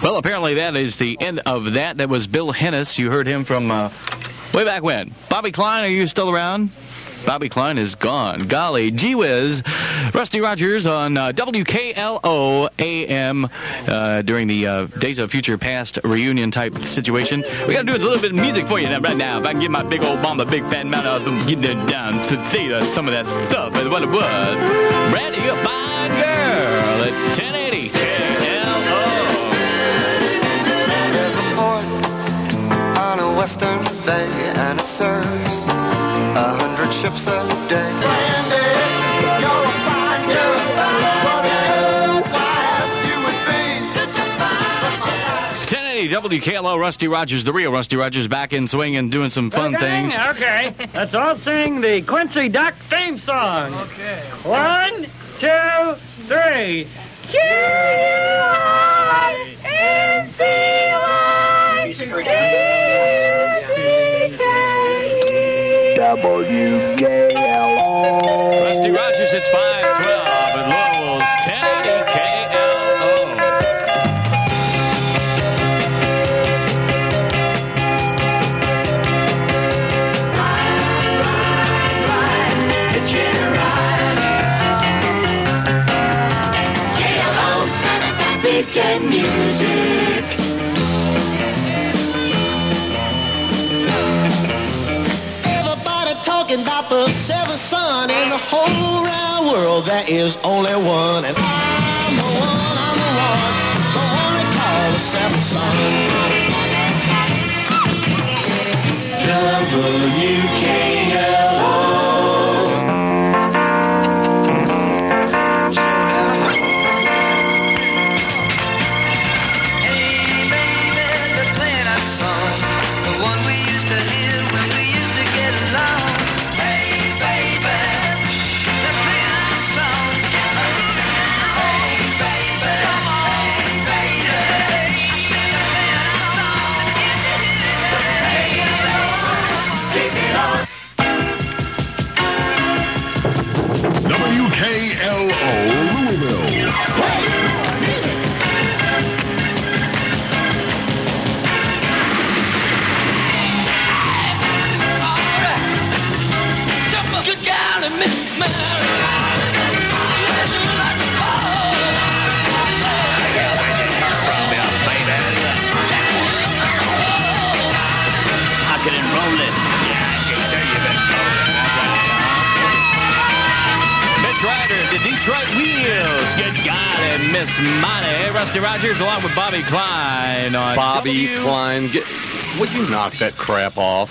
Well, apparently that is the end of that. That was Bill Hennis. You heard him from way back when. Bobby Klein, are you still around? Bobby Klein is gone. Golly, gee whiz. Rusty Rogers on WKLO AM during the Days of Future Past reunion type situation. We got to do a little bit of music for you right now. If I can get my big old bomb, a big fat mouth, I was getting down to see some of that stuff and what it was. Brand new fine girl at 1080 KLO. There's a port on a western bay and it serves 100 ships a day. Brandy, you're a fine girl. What a good wife you would be. Such a fine 1080 WKLO, Rusty Rogers, the real Rusty Rogers, back in swing and doing some fun things. Okay, let's all sing the Quincy Duck theme song. Okay. 1, 2, 3. WKLO. Rusty Rogers, it's 512 at Louisville's 1080 KLO. It's your ride. KLO, Big Ten Music. Talking about the seventh son in the whole round world. There is only one, and I'm the one, the one they call the seventh son. WKLO. Hey baby, they're playing our song, the one we used to hear when we used to get along. WKLO Louisville. Good gal and Miss Mary. I can enroll it. Yeah, I can tell you that. Mitch Ryder, the Detroit Wheels. Good God, and Miss Money. Rusty Rogers along with Bobby Klein on Bobby Klein. Would you knock that crap off?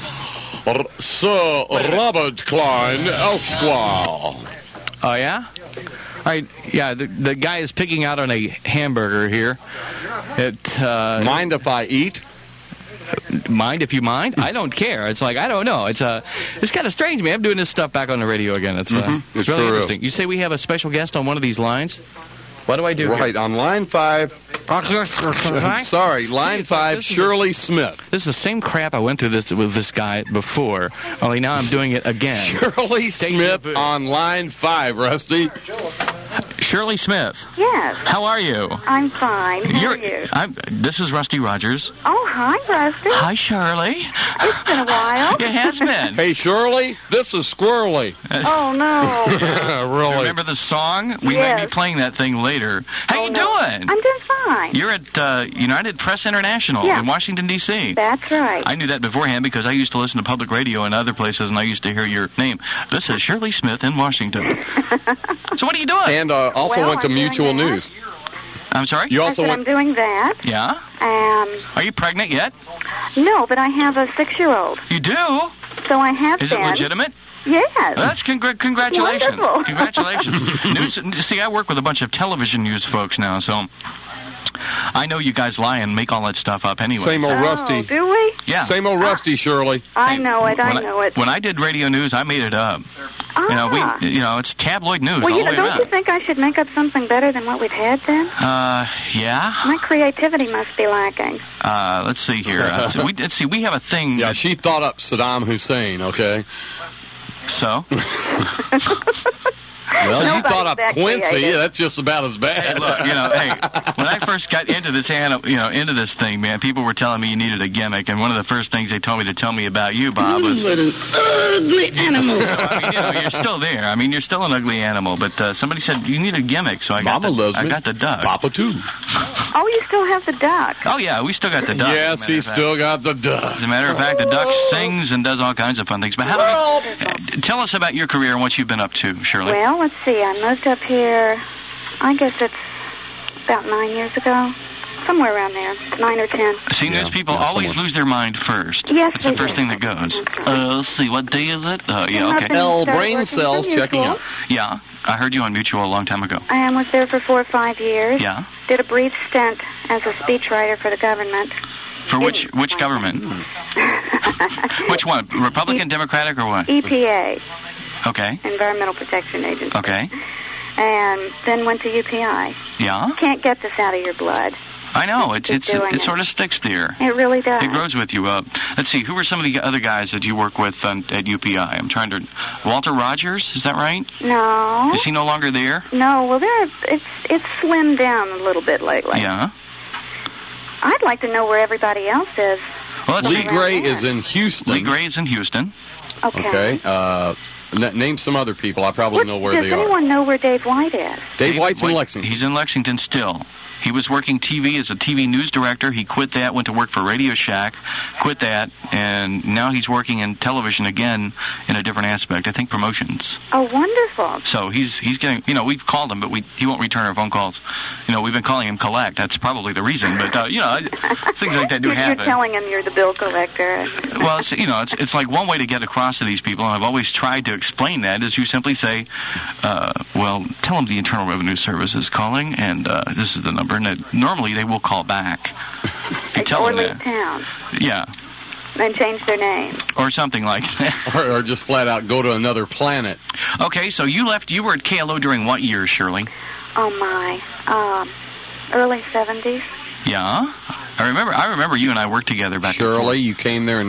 Sir Robert Klein, Esquire. Oh, yeah? All right, yeah, the guy is picking out on a hamburger here. Mind if I eat? Mind if you mind? I don't care. It's like, I don't know. It's kind of strange, man. I'm doing this stuff back on the radio again. It's really interesting. You say we have a special guest on one of these lines? What do I do Right, here? on line 5. Sorry, line 5, Shirley Smith. This is the same crap I went through with this guy before, only now I'm doing it again. Shirley Smith on line 5, Rusty. Shirley Smith. Yes. How are you? I'm fine. How are you? This is Rusty Rogers. Oh, hi, Rusty. Hi, Shirley. It's been a while. It has been. Hey, Shirley, this is Squirrely. Oh, no. Really? Remember the song? We may be playing that thing later. How you doing? I'm doing fine. You're at United Press International in Washington, D.C. That's right. I knew that beforehand because I used to listen to public radio in other places, and I used to hear your name. This is Shirley Smith in Washington. So what are you doing? And also went to Mutual News. I'm sorry? You also I'm doing that. Yeah? Are you pregnant yet? No, but I have a 6-year-old. You do? So I have Is been. it legitimate? Yes. Well, that's congratulations. Wonderful. Congratulations. See, I work with a bunch of television news folks now, so I know you guys lie and make all that stuff up anyway. Same old Rusty. Do we? Yeah. Same old Rusty, Shirley. I know it. When I did radio news, I made it up. It's tabloid news Well, all the way don't around. you think I should make up something better than what we've had then? Yeah. My creativity must be lacking. Let's see here. Let's see. We have a thing. Yeah, she thought up Saddam Hussein, okay? So? Well, you Nobody's thought up that Quincy. creative. That's just about as bad. Hey, look, when I first got into this, into this thing, man, people were telling me you needed a gimmick, and one of the first things they told me to tell me about you, Bob, was What an ugly animal. So, you're still there. I mean, you're still an ugly animal, but somebody said you need a gimmick, so I got the duck. Papa, too. Oh, you still have the duck. Oh, yeah, we still got the duck. Yes, he's still got the duck. As a matter of fact, the duck sings and does all kinds of fun things. But tell us about your career and what you've been up to, Shirley. Well, let's see. I moved up here, I guess it's about 9 years ago. Somewhere around there, 9 or 10. See, those people always lose their mind first. Yes, That's the first thing that goes. Let's see, what day is it? Yeah, okay. Brain cells checking out. Yeah, I heard you on Mutual a long time ago. I was there for 4 or 5 years. Yeah. Did a brief stint as a speechwriter for the government. For which government? Which one? Republican, Democratic, or what? EPA. Okay. Environmental Protection Agency. Okay. And then went to UPI. Yeah? Can't get this out of your blood. I know. It sort of sticks there. It really does. It grows with you. Let's see. Who were some of the other guys that you work with at UPI? I'm trying to... Walter Rogers, is that right? No. Is he no longer there? No. Well, it's slimmed down a little bit lately. Yeah. I'd like to know where everybody else is. Well, Lee Gray is in Houston. Lee Gray is in Houston. Okay. Name some other people. I probably know where they Does are. anyone know where Dave White is? Dave White's in Lexington. He's in Lexington still. He was working TV as a TV news director. He quit that, went to work for Radio Shack, quit that, and now he's working in television again in a different aspect. I think promotions. Oh, wonderful. So he's getting, we've called him, but he won't return our phone calls. We've been calling him Collect. That's probably the reason. But, things like that do happen. You're telling him you're the bill collector. Well, it's like one way to get across to these people, and I've always tried to explain that, is you simply say, tell them the Internal Revenue Service is calling, and this is the number. And normally they will call back. You tell them that. Town. Yeah. And change their name. Or something like that. Or just flat out go to another planet. Okay, so you were at KLO during what year, Shirley? Oh, my. Early 70s. Yeah. I remember you and I worked together back then. Shirley, you came there in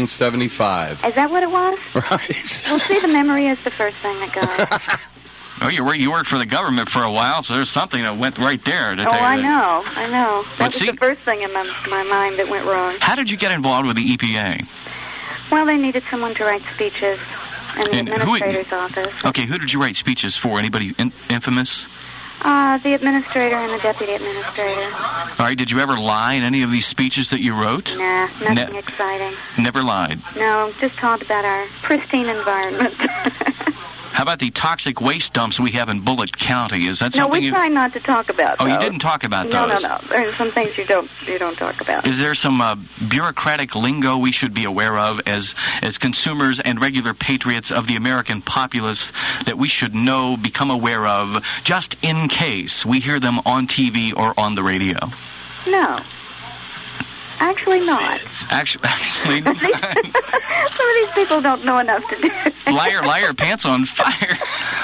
1975. Is that what it was? Right. Well, see, the memory is the first thing that goes. Oh, you worked for the government for a while, so there's something that went right there. I know. That was see, the first thing in my mind that went wrong. How did you get involved with the EPA? Well, they needed someone to write speeches in the administrator's office. Okay, who did you write speeches for? Anybody infamous? The administrator and the deputy administrator. All right, did you ever lie in any of these speeches that you wrote? Nah, nothing exciting. Never lied? No, just talked about our pristine environment. How about the toxic waste dumps we have in Bullitt County? Is that something? No, we try not to talk about those. Oh, you didn't talk about those? No. There are some things you don't talk about. Is there some bureaucratic lingo we should be aware of as consumers and regular patriots of the American populace that we should know, become aware of, just in case we hear them on TV or on the radio? No. Actually not. Actually not. Some of these people don't know enough to do it. Liar, pants on fire.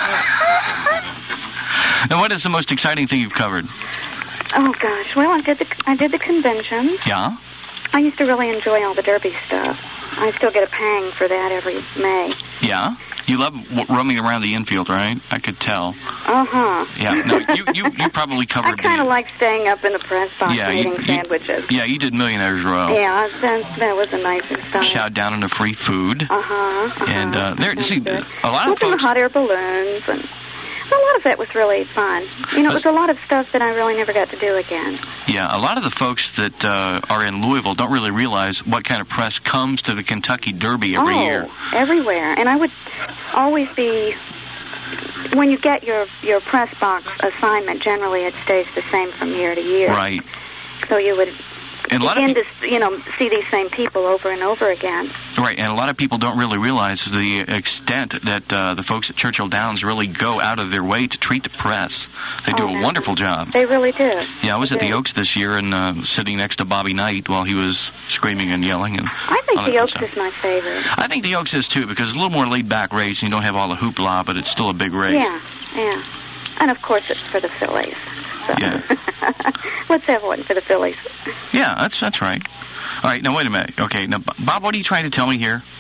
And what is the most exciting thing you've covered? Oh, gosh. Well, I did the conventions. Yeah? I used to really enjoy all the Derby stuff. I still get a pang for that every May. Yeah? You love roaming around the infield, right? I could tell. Uh-huh. Yeah. No, you probably covered. I kind of like staying up in the press box eating sandwiches. Yeah, you did Millionaires Row. Yeah, that was a nice style. Shout down into free food. And see, a lot of folks... folks... hot air balloons and... A lot of that was really fun. It was a lot of stuff that I really never got to do again. Yeah, a lot of the folks that are in Louisville don't really realize what kind of press comes to the Kentucky Derby every year. Everywhere. And I would always be... When you get your press box assignment, generally it stays the same from year to year. Right. So you would... And begin to, see these same people over and over again. Right, and a lot of people don't really realize the extent that the folks at Churchill Downs really go out of their way to treat the press. They do a wonderful job. They really do. Yeah, I was at the Oaks this year and sitting next to Bobby Knight while he was screaming and yelling. And I think the Oaks is my favorite. I think the Oaks is too, because it's a little more laid-back race and you don't have all the hoopla, but it's still a big race. Yeah. And, of course, it's for the fillies. So. Yeah. Let's have one for the fillies. Yeah, that's right. All right, now wait a minute. Okay, now Bob, what are you trying to tell me here?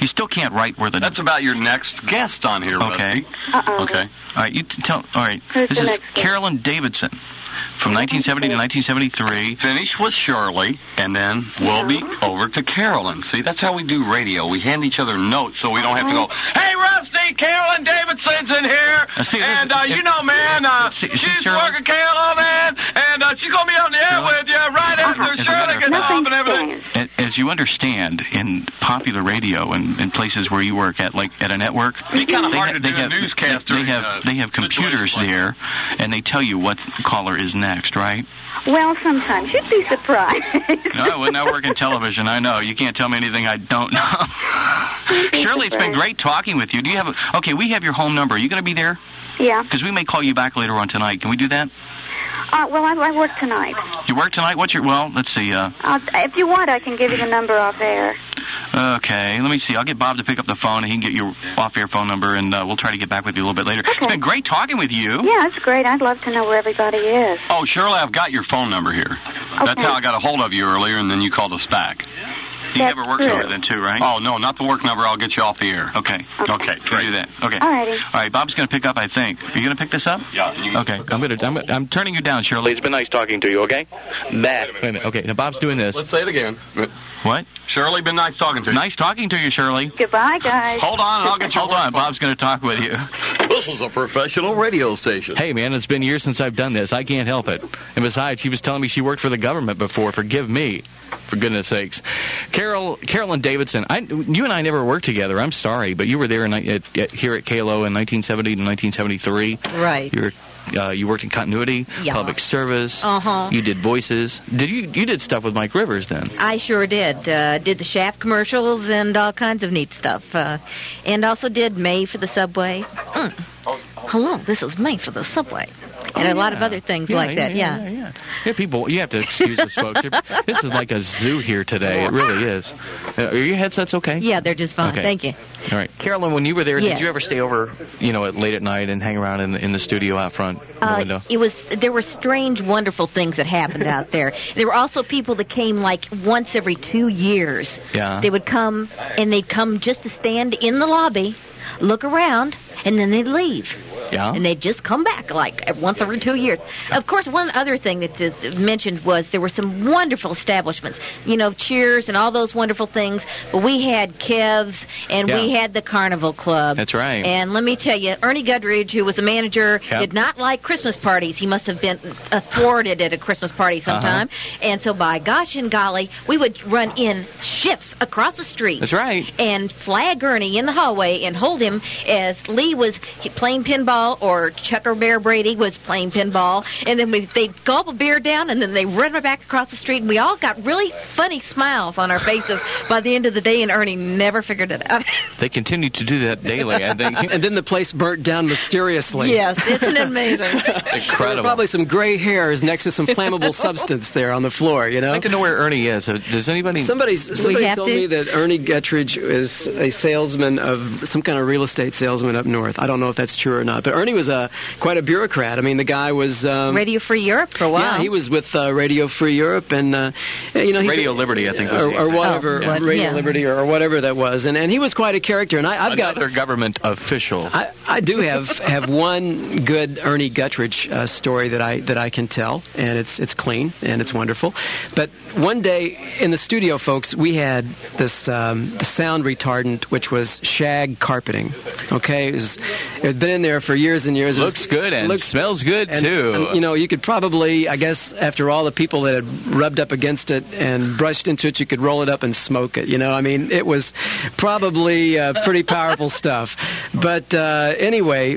You still can't write where the... That's about your next guest on here, Okay. Rusty. Okay. All right, you tell... All right. Who's This the is next guest? Carolyn Davidson from 1970 to 1973. Finish with Shirley, and then we'll be over to Carolyn. See, that's how we do radio. We hand each other notes so we don't have to go, hey, Rusty, Carolyn Davidson's in here. You know, man, she's working KLO, man, and she's going to be on the air with you right after Shirley gets off and everything. As you understand, in popular radio and in places where you work at, like at a network, It'd be kind of hard to do a newscaster. They have computers there, and they tell you what caller is next, right? Well, sometimes. You'd be surprised. No, when I work in television, I know. You can't tell me anything I don't know. Shirley, it's been great talking with you. Do you have okay, we have your home number. Are you going to be there? Yeah. Because we may call you back later on tonight. Can we do that? Well, I work tonight. You work tonight? Let's see. If you want, I can give you the number off air. Okay, let me see. I'll get Bob to pick up the phone, and he can get your off-air phone number, and we'll try to get back with you a little bit later. Okay. It's been great talking with you. Yeah, it's great. I'd love to know where everybody is. Oh, Shirley, I've got your phone number here. That's how I got a hold of you earlier, and then you called us back. You have a work number then, too, right? Oh, no, not the work number. I'll get you off the air. Okay. Okay, Can we do that? Okay. All righty. All right, Bob's going to pick up, I think. Are you going to pick this up? Yeah. Okay. I'm turning you down, Shirley. It's been nice talking to you, okay? Wait a minute. Okay, now Bob's doing this. Let's say it again. What? Shirley, been nice talking to you. Nice talking to you, Shirley. Goodbye, guys. Hold on, and I'll get you. Hold on, Bob's going to talk with you. This is a professional radio station. Hey, man, it's been years since I've done this. I can't help it. And besides, she was telling me she worked for the government before. Forgive me, for goodness sakes. Carolyn Davidson, you and I never worked together. I'm sorry, but you were there here at KLO in 1970 to 1973. Right. You worked in continuity, public service. You did voices. You did stuff with Mike Rivers then? I sure did. Did the Shaft commercials and all kinds of neat stuff. And also did May for the Subway. Hello, this is May for the Subway. And a lot of other things like that, yeah. People, you have to excuse us, folks. This is like a zoo here today. It really is. Are your headsets okay? Yeah, they're just fine. Okay. Thank you. All right. Carolyn, when you were there, Yes. did you ever stay over, late at night and hang around in the studio out front in the window? There were strange, wonderful things that happened out there. There were also people that came like once every 2 years. Yeah. They would come, and they'd come just to stand in the lobby, look around, and then they'd leave. Yeah. And they'd just come back like once every 2 years. Of course, one other thing that mentioned was there were some wonderful establishments. Cheers and all those wonderful things. But we had Kev's and we had the Carnival Club. That's right. And let me tell you, Ernie Guthridge, who was the manager, Yep. did not like Christmas parties. He must have been thwarted at a Christmas party sometime. And so by gosh and golly, we would run in shifts across the street. That's right. And flag Ernie in the hallway and hold him as Lee was playing pinball or Chuck or Bear Brady was playing pinball. And then they'd gulp a beer down and then they run back across the street. And we all got really funny smiles on our faces by the end of the day, and Ernie never figured it out. They continue to do that daily, I think. And then the place burnt down mysteriously. Yes, isn't it amazing? Incredible. There were probably some gray hairs next to some flammable substance there on the floor, I'd like to know where Ernie is. Does anybody... Somebody told me that Ernie Guthridge is a salesman of some kind of real estate salesman up north. I don't know if that's true or not. But Ernie was quite a bureaucrat. I mean, the guy was... Radio Free Europe for a while. Yeah, he was with Radio Free Europe and, Radio Liberty, I think. Or whatever, Radio Liberty or whatever that was. And he was quite a character. And I've got... Another government official. I do have one good Ernie Guthridge story that I can tell, and it's clean and it's wonderful. But one day in the studio, folks, we had this sound retardant, which was shag carpeting. Okay, it had been in there for years and years. Looks good and smells good too. And, you could probably, I guess, after all the people that had rubbed up against it and brushed into it, you could roll it up and smoke it. I mean, it was probably pretty powerful stuff. But anyway.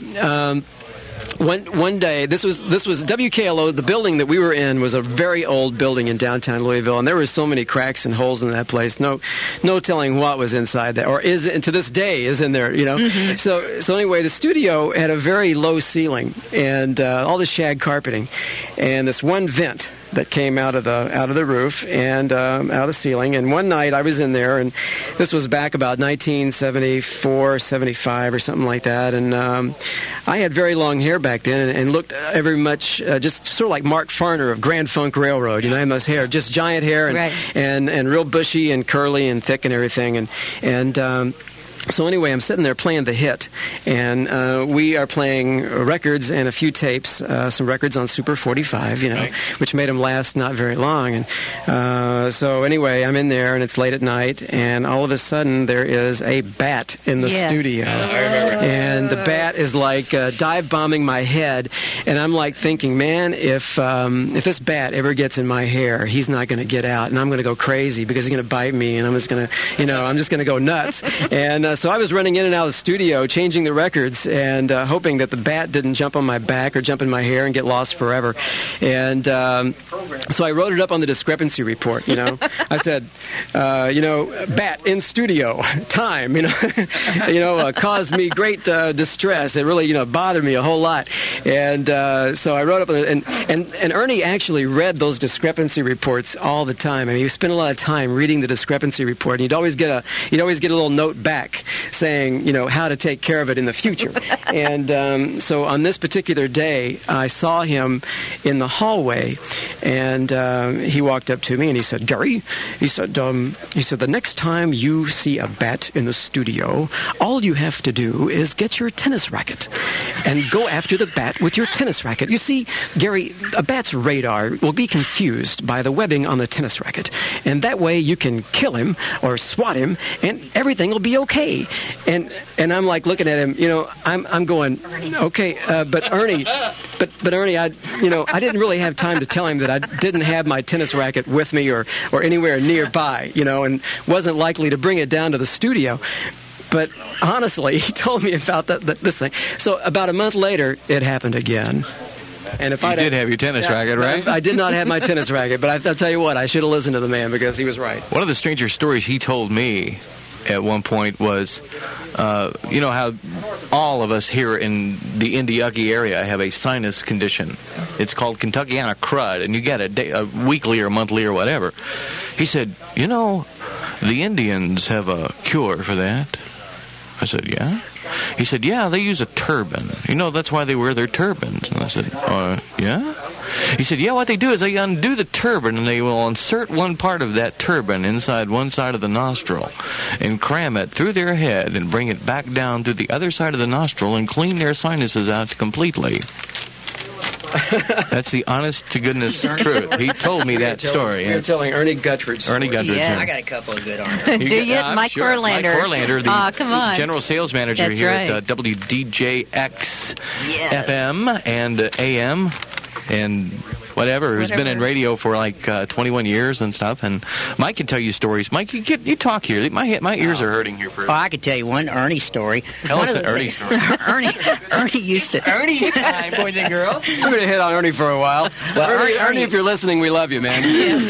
One day, this was WKLO. The building that we were in was a very old building in downtown Louisville, and there were so many cracks and holes in that place. No telling what was inside that, or and to this day is in there. Mm-hmm. So anyway, the studio had a very low ceiling and all the shag carpeting, and this one vent that came out of the roof and out of the ceiling. And one night I was in there, and this was back about 1974, 75 or something like that. And I had very long hair back then and looked very much just sort of like Mark Farner of Grand Funk Railroad. I had this hair, just giant hair and real bushy and curly and thick and everything. And So anyway, I'm sitting there playing the hit, and we are playing records and a few tapes, some records on Super 45, which made them last not very long. And so anyway, I'm in there, and it's late at night, and all of a sudden there is a bat in the studio. I remember. And the bat is like dive bombing my head, and I'm like thinking, man, if this bat ever gets in my hair, he's not going to get out, and I'm going to go crazy because he's going to bite me, and I'm just going to go nuts. And so I was running in and out of the studio, changing the records, and hoping that the bat didn't jump on my back or jump in my hair and get lost forever. And so I wrote it up on the discrepancy report. I said, bat in studio time. Caused me great distress. It really bothered me a whole lot. And so I wrote up, and Ernie actually read those discrepancy reports all the time. I mean, he spent a lot of time reading the discrepancy report, and he'd always get a little note back saying, how to take care of it in the future. And so on this particular day, I saw him in the hallway, and he walked up to me and he said, Gary, he said, the next time you see a bat in the studio, all you have to do is get your tennis racket and go after the bat with your tennis racket. You see, Gary, a bat's radar will be confused by the webbing on the tennis racket, and that way you can kill him or swat him, and everything will be okay. And I'm like looking at him, I'm going, okay, but Ernie, I didn't really have time to tell him that I didn't have my tennis racket with me or anywhere nearby, and wasn't likely to bring it down to the studio. But honestly, he told me about this thing. So about a month later, it happened again. And if you did have your tennis racket, right? I did not have my tennis racket, but I'll tell you what, I should have listened to the man because he was right. One of the stranger stories he told me at one point was, how all of us here in the Indiaki area have a sinus condition. It's called Kentuckiana crud, and you get it a weekly or monthly or whatever. He said, the Indians have a cure for that. I said, yeah? He said, yeah, they use a turban. That's why they wear their turbans. And I said, yeah? He said, yeah, what they do is they undo the turban and they will insert one part of that turban inside one side of the nostril and cram it through their head and bring it back down through the other side of the nostril and clean their sinuses out completely. That's the honest-to-goodness truth. He told me that story. You're telling Ernie Guttridge. Ernie Guttridge. Yeah, I got a couple of good on it. Do you? Mike Corlander. Mike Corlander, the come on. general sales manager That's here right. at WDJX FM and AM and whatever, who's been in radio for like 21 years and stuff. And Mike can tell you stories. Mike, you talk here. My ears are hurting here. Oh, I could tell you one Ernie story. Tell us an Ernie story. Ernie used to... Ernie time, boys and girls. I'm going to hit on Ernie for a while. Well, Ernie, if you're listening, we love you, man.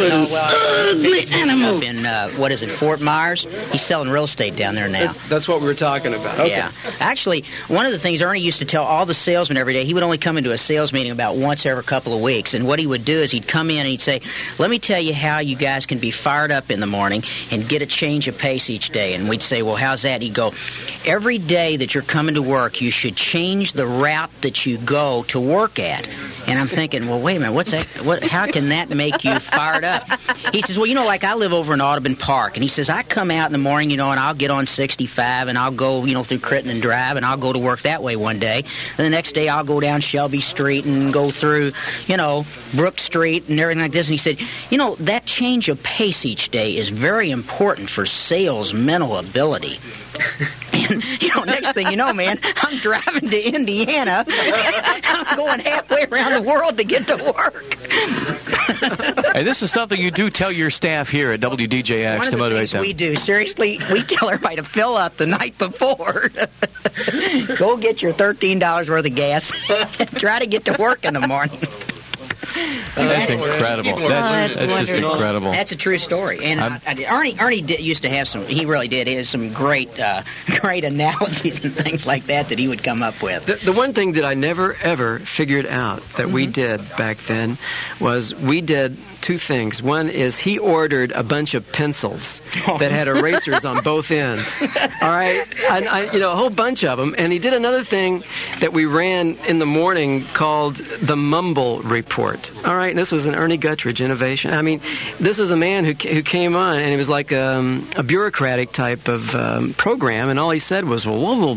Ugly animal. Up in, Fort Myers. He's selling real estate down there now. That's what we were talking about. Okay. Yeah. Actually, one of the things Ernie used to tell all the salesmen every day, he would only come into a sales meeting about once every couple of weeks. And what he would do is he'd come in and he'd say, let me tell you how you guys can be fired up in the morning and get a change of pace each day. And we'd say, well, how's that? He'd go, every day that you're coming to work, you should change the route that you go to work at. And I'm thinking, well, wait a minute, what's that? How can that make you fired up? He says, well, like I live over in Audubon Park. And he says, I come out in the morning, and I'll get on 65, and I'll go, through Crittenden Drive, and I'll go to work that way one day. And the next day, I'll go down Shelby Street and go through, Brook Street and everything like this. And he said, that change of pace each day is very important for sales mental ability. And, next thing you know, man, I'm driving to Indiana. I'm going halfway around the world to get to work. And this is something you do tell your staff here at WDJX to motivate them. We do. Seriously, we tell everybody to fill up the night before. Go get your $13 worth of gas. Try to get to work in the morning. That's incredible. That's just incredible. That's a true story. And Ernie used to have some. He really did. He had some great analogies and things like that he would come up with. The one thing that I never ever figured out that we did back then was we did two things. One is he ordered a bunch of pencils that had erasers on both ends. All right, a whole bunch of them. And he did another thing that we ran in the morning called the Mumble Report. exist. All right, and this was an Ernie Guttridge innovation. I mean, this was a man who came on, and it was like a bureaucratic type of program, and all he said was,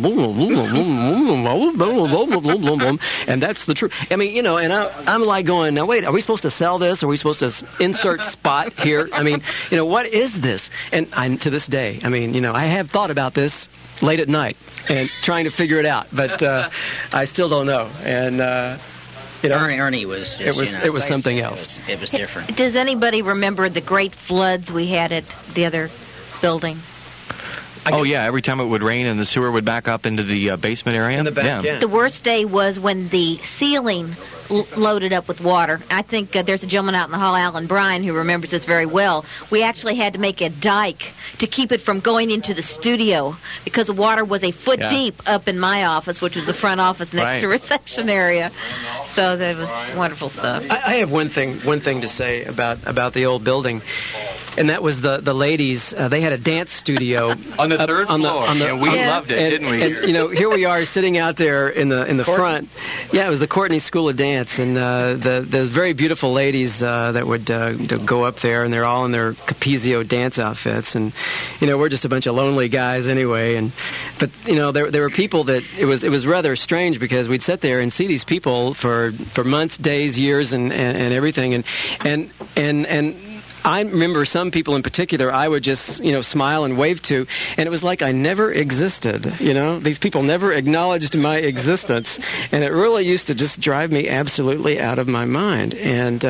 and that's the truth. I mean, and I'm like going, now wait, are we supposed to sell this? Are we supposed to insert spot here? I mean, what is this? And to this day, I mean, I have thought about this late at night and trying to figure it out, but I still don't know. And Ernie was just, it was something else. It was different. Does anybody remember the great floods we had at the other building? Oh, yeah, every time it would rain and the sewer would back up into the basement area. In the back, yeah. The worst day was when the ceiling loaded up with water. I think there's a gentleman out in the hall, Alan Bryan, who remembers this very well. We actually had to make a dike to keep it from going into the studio because the water was a foot deep up in my office, which was the front office next to reception area. So that was wonderful stuff. I have one thing to say about the old building. And that was the ladies. They had a dance studio on the third floor. And we loved it, didn't we? And here we are sitting out there in the front. Yeah, it was the Courtney School of Dance, and those very beautiful ladies that would go up there, and they're all in their Capezio dance outfits, and we're just a bunch of lonely guys anyway. But there were people that it was rather strange because we'd sit there and see these people for months, days, years, and everything, and I remember some people in particular I would just, smile and wave to, and it was like I never existed, These people never acknowledged my existence, and it really used to just drive me absolutely out of my mind. And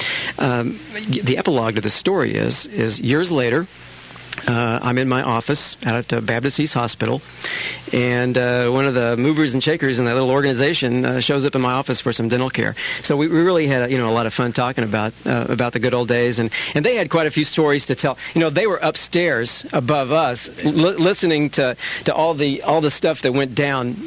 the epilogue to the story is years later, I'm in my office out at Baptist East Hospital, and one of the movers and shakers in that little organization shows up in my office for some dental care. So we really had a lot of fun talking about the good old days, and they had quite a few stories to tell. They were upstairs above us, listening to all the stuff that went down,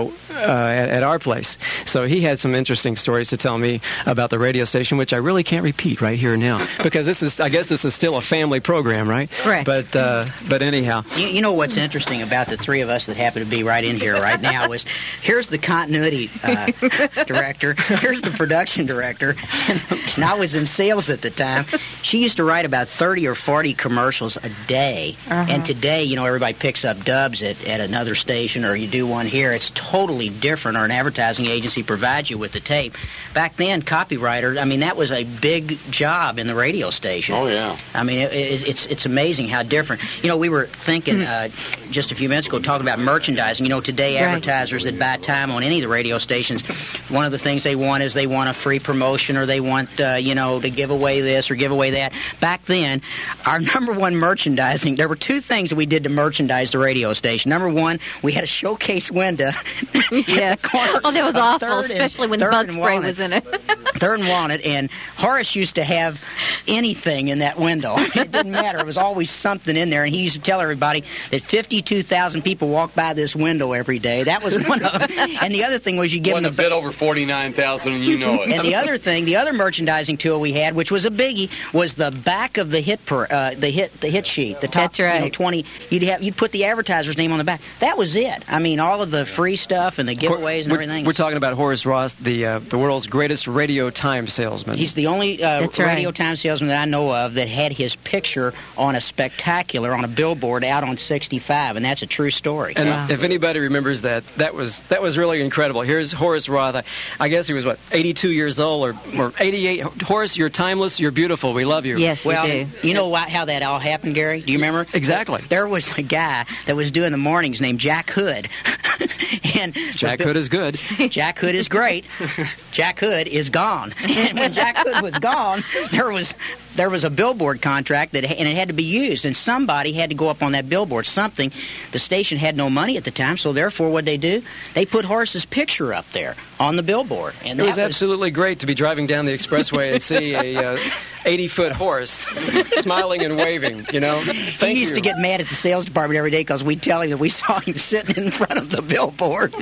at our place. So he had some interesting stories to tell me about the radio station, which I really can't repeat right here now because I guess this is still a family program, right? Correct. But anyhow, you know what's interesting about the three of us that happen to be right in here right now is here's the continuity director, here's the production director, and I was in sales at the time. She used to write about 30 or 40 commercials a day, and today, everybody picks up dubs at another station, or you do one here. It's totally different, or an advertising agency provides you with the tape. Back then, copywriter, that was a big job in the radio station. Oh, yeah. It's amazing how different. We were thinking just a few minutes ago, talking about merchandising. Today advertisers that buy time on any of the radio stations, one of the things they want is they want a free promotion, or they want, to give away this or give away that. Back then, our number one merchandising, there were two things that we did to merchandise the radio station. Number one, we had a showcase window. Yes. Oh, that was awful, especially when bug spray was in it. Third and Walnut, and Horace used to have anything in that window. It didn't matter. It was always something in there, and he used to tell everybody that 52,000 people walk by this window every day. That was one of them. And the other thing was you give them a bit over 49,000, and you know it. And the other thing, the other merchandising tool we had, which was a biggie, was the back of the hit sheet. The top, that's right. 20. You'd put the advertiser's name on the back. That was it. All of the free stuff and the giveaways and everything. We're talking about Horace Roth, the world's greatest radio time salesman. He's the only radio time salesman that I know of that had his picture on a spectacular on a billboard out on 65, and that's a true story. And if anybody remembers that was really incredible. Here's Horace Roth. I guess he was 82 years old or 88. Horace, you're timeless. You're beautiful. We love you. Yes, we do. You know how that all happened, Gary? Do you remember? Exactly. There was a guy that was doing the mornings named Jack Hood. And Jack Hood is good. Jack Hood is great. Jack Hood is gone. And when Jack Hood was gone, there was a billboard contract and it had to be used, and somebody had to go up on that billboard. The station had no money at the time, so therefore what they do, they put Horace's picture up there on the billboard. And it was absolutely great to be driving down the expressway and see a 80-foot horse smiling and waving, He used to get mad at the sales department every day because we'd tell him that we saw him sitting in front of the billboard.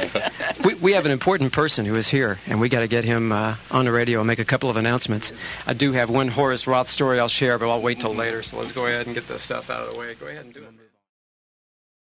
We have an important person who is here, and we got to get him on the radio and make a couple of announcements. I do have one Horace Roth story I'll share, but I'll wait till later, so let's go ahead and get this stuff out of the way. Go ahead and do it.